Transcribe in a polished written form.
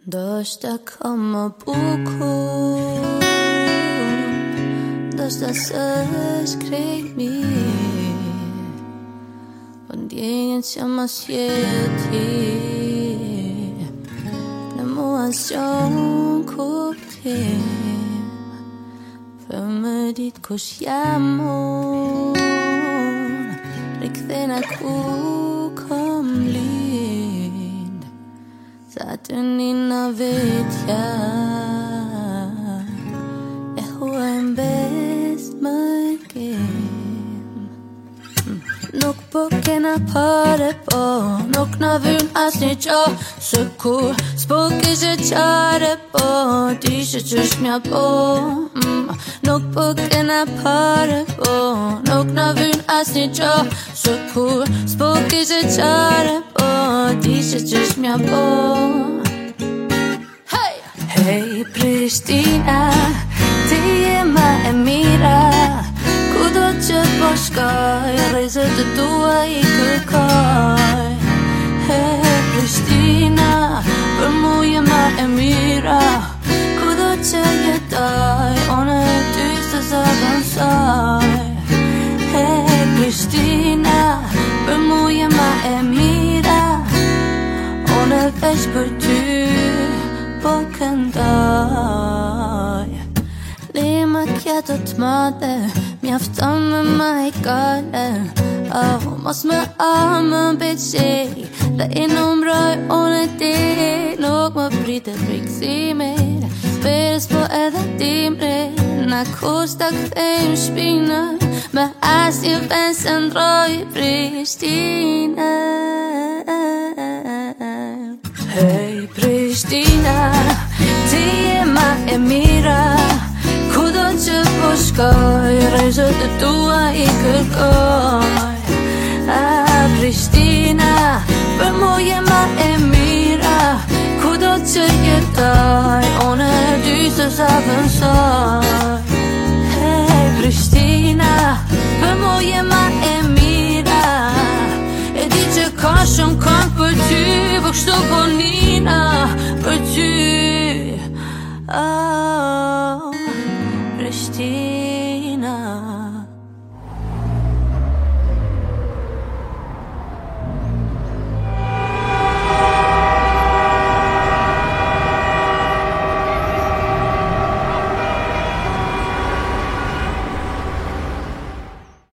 داشته کama buku Dosta skrimi Ondjenjen që ma sjeti Në mua s'jon kuptim Për më dit kush jam unë Rikthena ku kom lind Sa të nina vetja E huajn best më kem Nuk po kena pare po Nuk na vyn asnjë gjo Së kur s'po kishe qare po Dishe qysh mja po Nuk po kena pare po Nuk na vyn asnjë gjo Së kur s'po kishe qare po Dishe qysh mja po Hey Prishtina Ti je ma e mira Kudo që po shkoj Rrezet të tua I kërkoj Hey Prishtina Për mu je ma e mira Kudo që jetoj One e ty se zavansoj Hey Prishtina Për mu je ma e mira One veç për ty Po këndoj Një macchiato t'mate Mjafton me ma I kale Oh, mos me amë beqej Dhe I numroj unë e ti Nuk më pritet rikësimit Spirës po edhe timri Na kushta kthejmë shpinë Me asnjë vend se ndroj Prishtina Hey Prishtina Ti je ma e mira Kudo që po shkoj Rrezet të tua I kërkoj Prishtina Për mu je ma e mira Kudo që jetoj One e dy se zavënsoj Hey Prishtina Për mu je ma e mira